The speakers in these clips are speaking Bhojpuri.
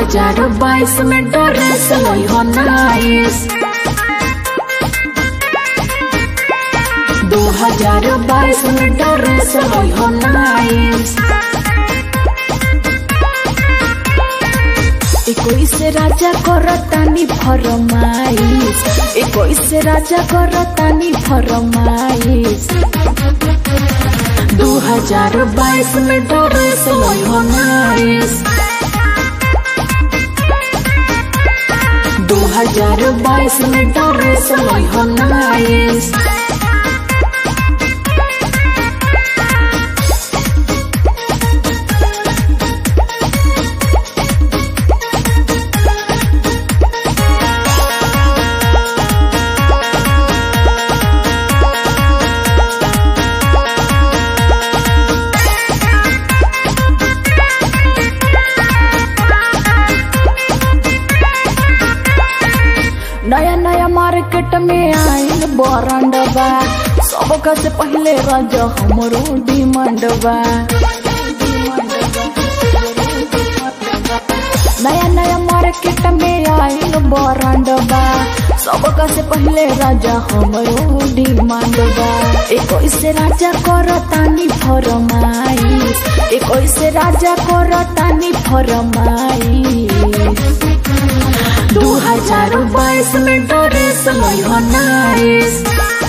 2022 में ड्रेस लई हो नाइस। 2022 में ड्रेस लई हो नाइस। 21 राजा करतानी फरमाइश। 21 राजा करतानी फरमाइश। 2022 में ड्रेस लई हो नाइस। 2022 में ड्रेस लई हो नाइस। नया नया मार्केट में आइल बरंडवा। सबका से पहले राजा हमरो डिमांड बा। नया नया मार्केट में आइल बरंडवा। सबका से पहले राजा हमरो डिमांड बा। 21 राजा करतानी फरमाइश। 21 राजा करतानी फरमाइश। 2022 में ड्रेस लई हो नाइस।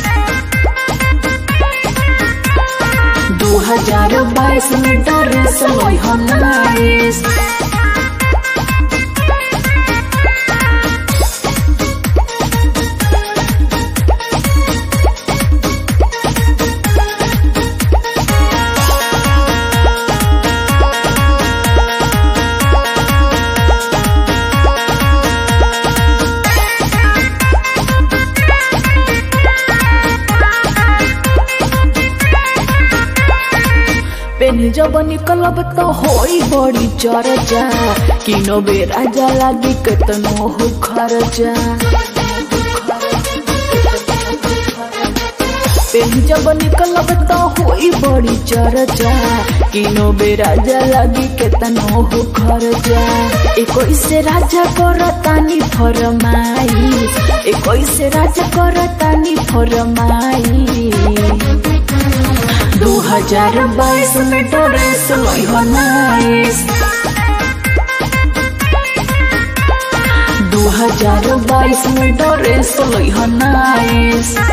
2022 में ड्रेस लई हो नाइस। पेनी जब निकलब तो होई बड़ी चर्चा। किनो बे राजा लागी केतनो हो खर्चा। पेनी जब निकलब तो होई बड़ी चर्चा। किनो बे राजा लागी केतनो हो खर्चा। 21 राजा करतानी फरमाइश। 21 राजा करतानी फरमाइश। 2022 में ड्रेस लई हो नाइस। 2022 में ड्रेस लई हो नाइस।